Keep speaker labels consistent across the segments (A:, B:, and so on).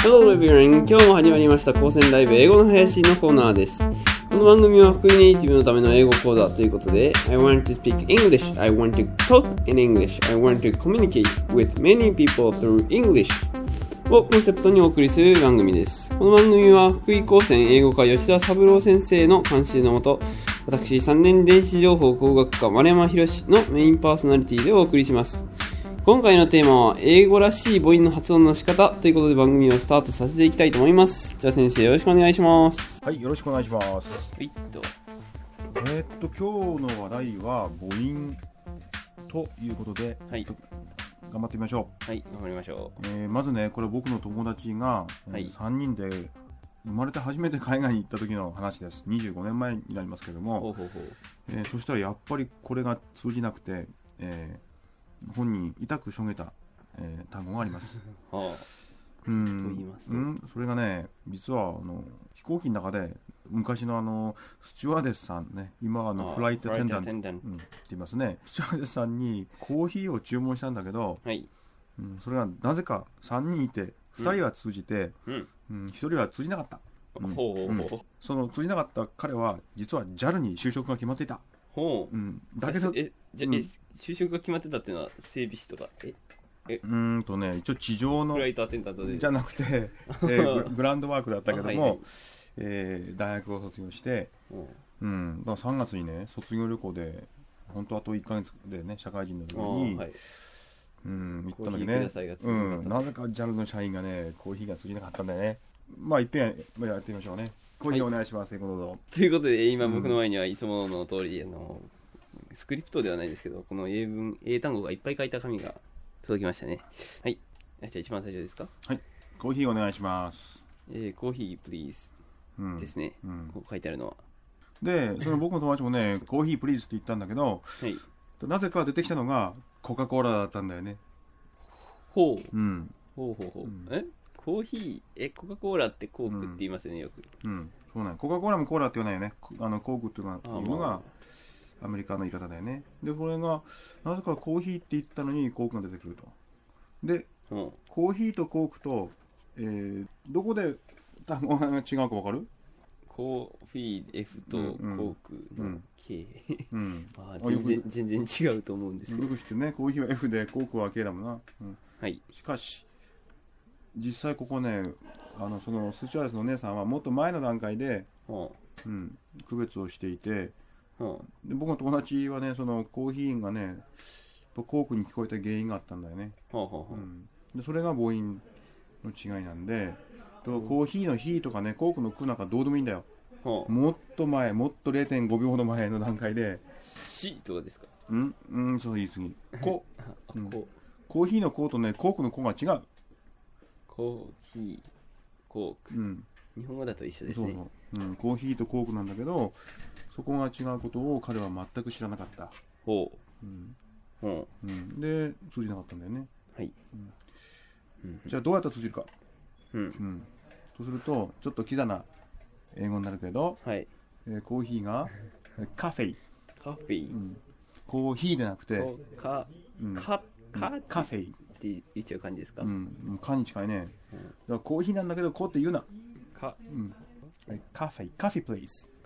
A: Hello everyone! 今日も始まりました高専ライブ英語の林のコーナーです。この番組は福井ネイティブのための英語講座ということで I want to speak English, I want to talk in English, I want to communicate with many people through English をコンセプトにお送りする番組です。この番組は福井高専英語科吉田三郎先生の監修のもと、私3年電子情報工学科丸山博のメインパーソナリティでお送りします。今回のテーマは英語らしい母音の発音の仕方ということで番組をスタートさせていきたいと思います。じゃあ先生よろしくお願いします。
B: はい、よろしくお願いします。
A: はい
B: 今日の話題は母音ということで、
A: はい、
B: 頑張ってみましょ
A: う。はい、頑張りましょ
B: う。まずね、これ僕の友達が、3人で生まれて初めて海外に行った時の話です。25年前になりますけども、そしたらやっぱりこれが通じなくて、本人痛くしょげた、単語があります。それがね、実は飛行機の中で昔のスチュワーデスさんね、今はフライトアテンダント、って言いますね。スチュワーデスさんにコーヒーを注文したんだけど、それがなぜか3人いて2人は通じて、1人は通じなかった。その通じなかった彼は実は JAL に就職が決まっていた。だけど
A: 就職が決まってたっていうのは整備士とか
B: 一応地上の
A: フライトアテンダントで
B: じゃなくて、グランドワークだったけども、大学を卒業して、だから3月にね卒業旅行で本当あと1ヶ月でね社会人の時に、行ったのにね、なぜか JAL の社員がねコーヒーが通じなかったんだよね。まあ一遍やってみましょうね。コーヒーお願いします。どうぞ。
A: ということで今僕の前にはいつもの通りスクリプトではないですけどこの英単語がいっぱい書いた紙が届きましたね。はい。じゃあ一番最初ですか。
B: はい。コーヒーお願いします。
A: コーヒープリーズですね。こう書いてあるのは。
B: で、その僕の友達もね、コーヒープリーズって言ったんだけど、なぜか出てきたのがコカ・コーラだったんだよね。
A: ほう。コーヒー、コカ・コーラってコークって言いますよね、よく。
B: そうなん。コカ・コーラもコーラって言わないよね。コークっていうのがアメリカの言い方だよね。で、これがなぜかコーヒーって言ったのにコークが出てくると。で、コーヒーとコークと、どこで単語が違うか分かる？
A: コーヒー F とコークの K、全然違うと思うんですけど。
B: よく知ってね、コーヒーは F でコークは K だもんな。しかし実際ここね、そのスチュワーデスのお姉さんはもっと前の段階で、区別をしていて、で僕の友達はね、そのコーヒーがねコークに聞こえた原因があったんだよね。でそれが母音の違いなんで、コーヒーのヒーとかね、コークのクなんかどうでもいいんだよ。もっと前、もっと 0.5 秒ほど前の段階で
A: C とかですか？
B: そう言い過ぎ。コーヒーのコーとね、コークのコが違う。
A: コーヒー、コーク、日本語だと一緒ですね。
B: コーヒーとコークなんだけど、そこが違うことを彼は全く知らなかった。で、通じなかったんだよね。じゃあどうやったら通じるか。とすると、ちょっとキザな英語になるけど、コーヒーがカフェイ。コーヒーでなくて、
A: カ
B: フェイ
A: って言っちゃう感じですか？
B: カに近いね。だからコーヒーなんだけど、コーって言うな。カフェプリーズ。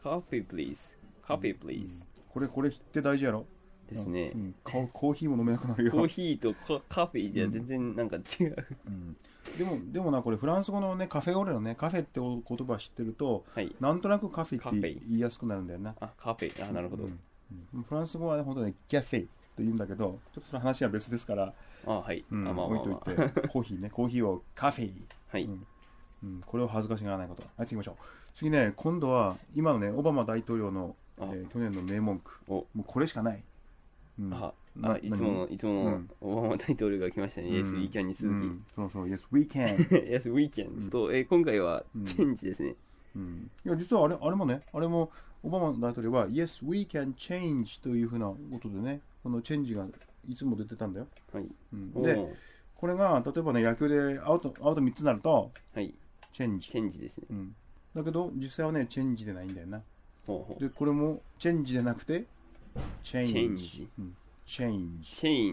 B: これって大事やろ
A: ですね。
B: コーヒーも飲めなくなるよ。
A: コーヒーとカフェじゃ全然なんか違う。
B: でもな、これフランス語のね、カフェオレのね、カフェって言葉知ってると、なんとなくカフェって言いやすくなるんだよな。
A: カフェ、なるほど。
B: フランス語はね、本当にキャフェと言うんだけど、ちょっとその話は別ですから、置いといて、コーヒーね、コーヒーをカフェ。これを恥ずかしがらないこと。次行きましょう。次ね、今度は今のね、オバマ大統領の去年の名文句、もうこれしかない。
A: いつものオバマ大統領が来ましたね。Yes, we can に続き。
B: そう、Yes, we can。
A: Yes, we can。と、今回はチェンジですね。
B: いや、実はあれもオバマ大統領は Yes, we can change というふうなことでね、このチェンジがいつも出てたんだよ。で、これが例えばね、野球でアウト3つになると、チェンジ
A: ですね。
B: だけど実際はね、チェンジでないんだよな。で、これもチェンジでなくてチェンジ。
A: チェイン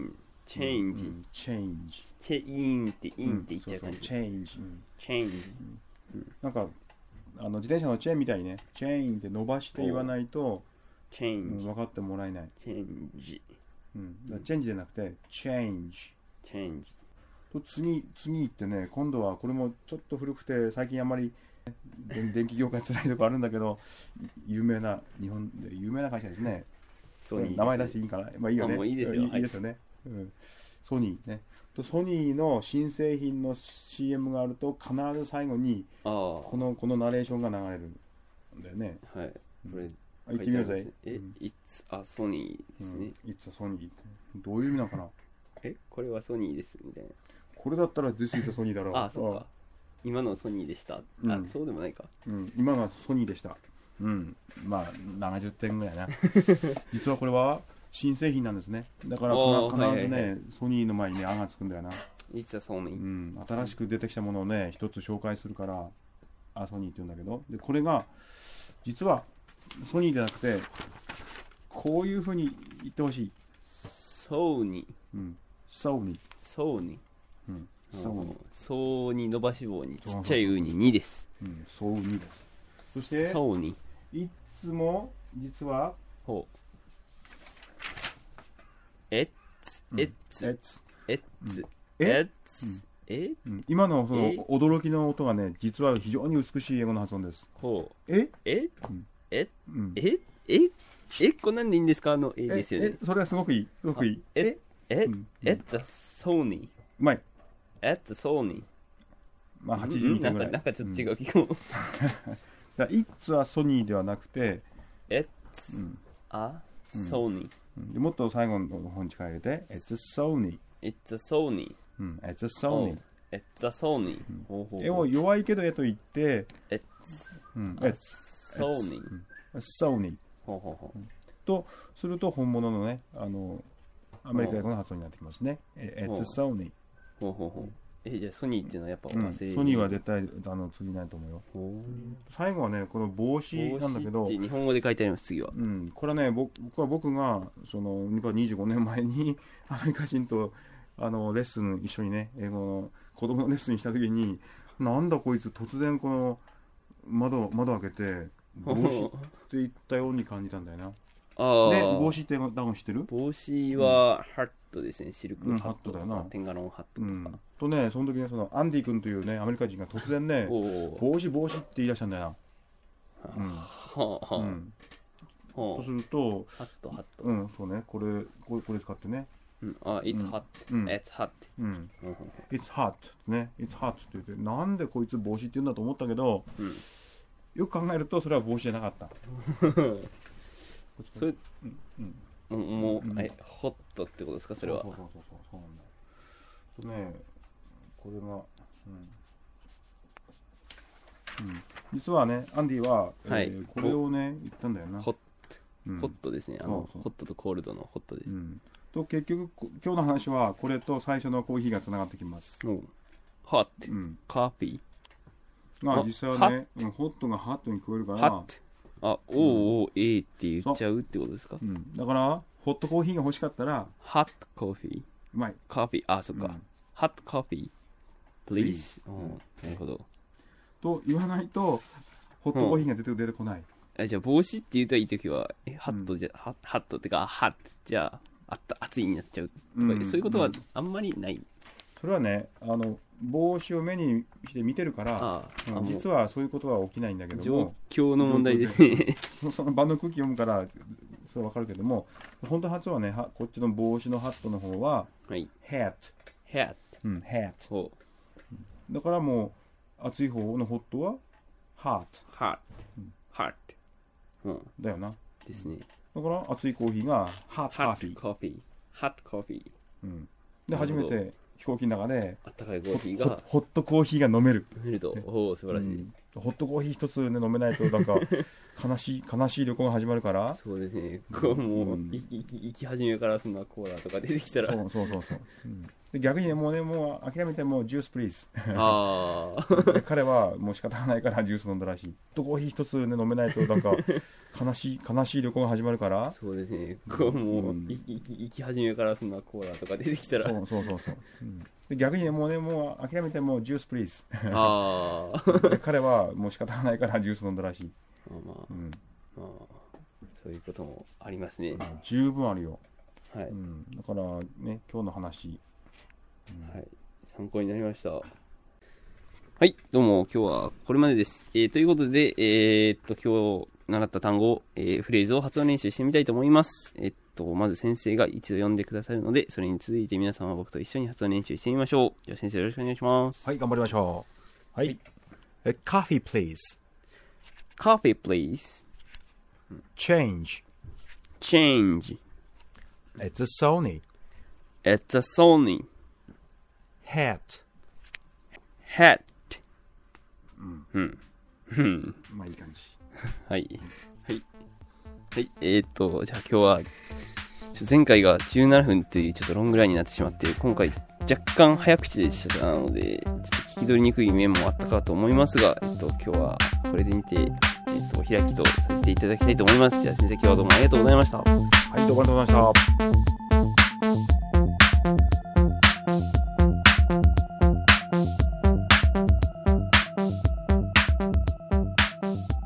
A: チェンジ、
B: チェンジ、
A: チェインってインって言っちゃう感じ、
B: チェンジ、
A: チェンジ、
B: なんか自転車のチェーンみたいにね、チェーンって伸ばして言わないと
A: チェンジ、
B: 分かってもらえない。
A: チェンジ、
B: だからチェンジじゃなくてチェンジ、
A: チェンジ
B: と次ってね、今度はこれもちょっと古くて最近あんまり電気業界つらいとこあるんだけど、日本で有名な会社ですね。名前出していいかな、まあいいよね。
A: いいですよ。
B: いいですよね。ソニーね。とソニーの新製品の CM があると必ず最後にこのナレーションが流れるんだよね。
A: はい。これ
B: 言ってみようぜ。
A: It's a Sony ですね。
B: It's a Sony。どういう意味なのかな。
A: これはソニーですみたいな。
B: これだったら This is a Sony だろう。
A: あ、そうか。今のソニーでした。そうでもないか。
B: 今のはソニーでした。まあ70点ぐらいな。実はこれは新製品なんですね。だから必ずね、ソニーの前にね、あがつくんだよな。
A: It's a Sony。
B: 新しく出てきたものをね、一つ紹介するから、ソニーって言うんだけど、でこれが実はソニーじゃなくて、こういう風に言ってほしい。
A: ソニー。
B: ソニー。
A: ソニー。ソニー伸ばし棒にちっちゃいウに2です。
B: ソニーです。そして
A: ソニ
B: ー。いつも実は今のその驚きの音がね、実は非常に美しい英語の発音です。
A: こんなんでいいんですか？ですよね。
B: それはすごくいい。すごくいい。
A: It's a Sony。
B: うまい。
A: It's a Sony。
B: まあ82点ぐらい。
A: なんかちょっと違う気も。
B: It's a Sony ではなくて
A: It's a Sony。
B: もっと最後の方に力入れて It's a Sony。
A: It's a Sony。
B: It's a Sony。
A: It's a Sony。
B: を弱いけどと言って
A: It's Sony。
B: Sony とすると本物のね、アメリカ英語の発音になってきますね。It's a Sony。
A: じゃあソニーっていうのはやっぱ
B: ソニーは絶対通じないと思うよ。最後はね、この帽子なんだけど、
A: 日本語で書いてあります。次は
B: これはね、僕がその25年前にアメリカ人とレッスン一緒にね、英語の子供のレッスンした時に、なんだこいつ突然この窓開けて帽子って言ったように感じたんだよな。で、帽子って多分知ってる？
A: 帽子はハットですね。シルクハット
B: だよな。
A: テンガロンハットとか。
B: とね、その時ね、そのアンディ君というね、アメリカ人が突然ね、帽子って言い出したんだよな。そうすると、
A: ハット。
B: そうね、これ使ってね。
A: It's hot。It's hot。
B: It's hot ね。It's hot って言って、なんでこいつ帽子って言うんだと思ったけど、よく考えるとそれは帽子じゃなかった。
A: それ、もう、ホットってことですか、それは。
B: そうなんだ。ね、これが、実はね、アンディは、これをね、言ったんだよな。
A: ホットですね。ホットとコールドのホットです。
B: と、結局、今日の話は、これと最初のコーヒーがつながってきます。
A: ホット、コーヒ
B: ー。実際はね、ホットがハットに聞こえるから、
A: って言っちゃうってことですか？
B: だから、ホットコーヒーが欲しかったら、
A: ホットコーヒー。
B: うまい。
A: コーヒー、そっか。ホットコーヒー、please。なるほど。
B: と言わないと、ホットコーヒーが出てこない。
A: じゃあ、帽子って言うといいときは、ハットってか、ハットじゃあ、熱いになっちゃうとか、そういうことはあんまりない。
B: それはね、帽子を目にして見てるから、実はそういうことは起きないんだけども、
A: 状況の問題ですね。
B: その場の空気読むからそれは分かるけども、本当の発音はね、こっちの帽子のハットの方は hat。 だからもう熱い方のホットは hot だよな。
A: ですね。
B: だから熱いコーヒーが hot coffee。で初めて飛行機の中で
A: あったかいコーヒーが
B: ホットコーヒーが飲める。
A: と、素晴らしい。
B: ホットコーヒー一つ、ね、飲めないとなんか悲しい旅行が始まるから。
A: そうですね。こうもう、生き始めからそんなコーラとか出てきたら。
B: そう、で逆にね、もう諦めてもジュースプリーズ。彼はもう仕方がないからジュース飲んだらしい。ホットコーヒー一つ、ね、飲めないとなんか悲しい旅行が始まるから。
A: そうですね。こうもう、生き始めからそんなコーラとか出てきたら。
B: そう、で逆にね、もう諦めてもジュースプリーズ。彼はもう仕方がないからジュース飲んだらしい。
A: そういうこともありますね。
B: 十分あるよ。
A: はい。
B: だからね、今日の話、
A: はい、参考になりました。はい、どうも今日はこれまでです。ということで、今日習った単語、フレーズを発音練習してみたいと思います。まず先生が一度読んでくださるので、それに続いて皆さんは僕と一緒に発音練習してみましょう。じゃあ先生よろしくお願いします。
B: はい、頑張りましょう。はい。Coffee please.
A: Coffee please.
B: Change. It's a Sony. Hat. まあいい感じ。
A: はい。じゃあ今日は、前回が17分というちょっとロングラインになってしまって、今回若干早口でしたので、ちょっと聞き取りにくい面もあったかと思いますが、今日はこれでにて、開きとさせていただきたいと思います。じゃあ先生、今日はどうもありがとうございました。
B: はい、どうもありがとうございました。